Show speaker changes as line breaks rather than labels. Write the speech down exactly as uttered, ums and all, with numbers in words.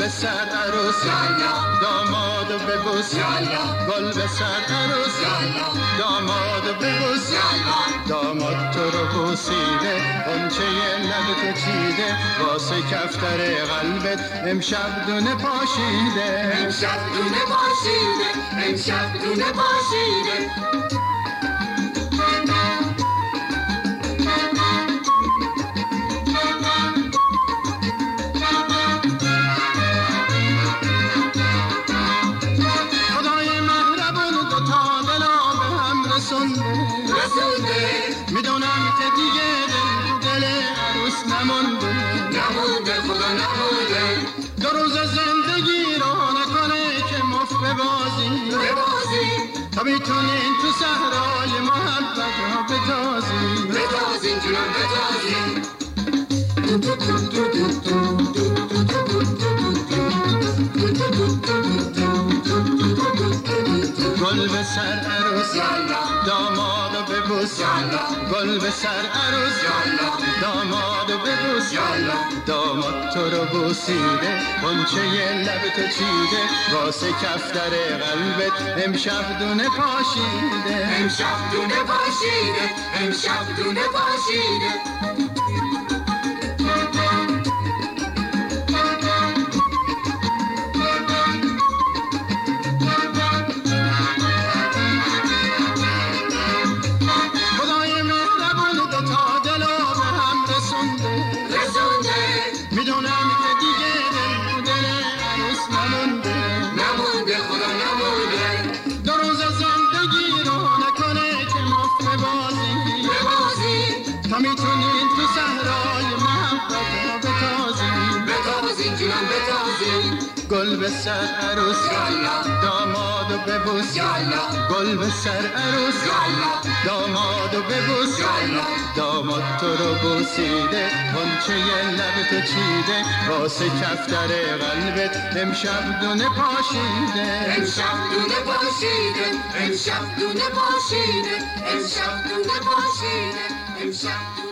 به سر عروس دامادو ببوس گل به سر عروس دامادو ببوس داماد تو رو بوسیده غنچه لب تو چیده واسه کفتر قلبت امشب دونه پاشیده
امشب دونه پاشیده امشب دونه پاشیده
میدونم که دیگه دل دل عروس نمونده
نمونده خدا نمونده
دو روز زندگی رو نکنه که مفت ببازی
ببازی
تا میتونین تو صحرای محبت را بتازی
بتازی جونم بتازی
گل به سر عروس دامادو ببوس گل به سر عروس دامادو ببوس داماد تو رو بوسیده غنچه لب تو چیده واسه کفتر قلبت امشب دونه پاشیده
امشب دونه پاشیده امشب دونه پاشیده
میدونم که دیگه دل دل عروس نمونده
نمونده خدا نمونده
دو روز زندگی رو نکنه که مفت ببازی
ببازی
تا میتونین تو صحرای محبت را بتازی
بتازی جونم بتازی
گل به سر عروس دامادو ببوس گل به سر عروس دامادو ببوس داماد تو رو بوسیده غنچه لب تو چیده واسه کفتر قلبت امشب دونه پاشیده
امشب دونه پاشیده امشب دونه پاشیده امشب دونه پاشیده امشب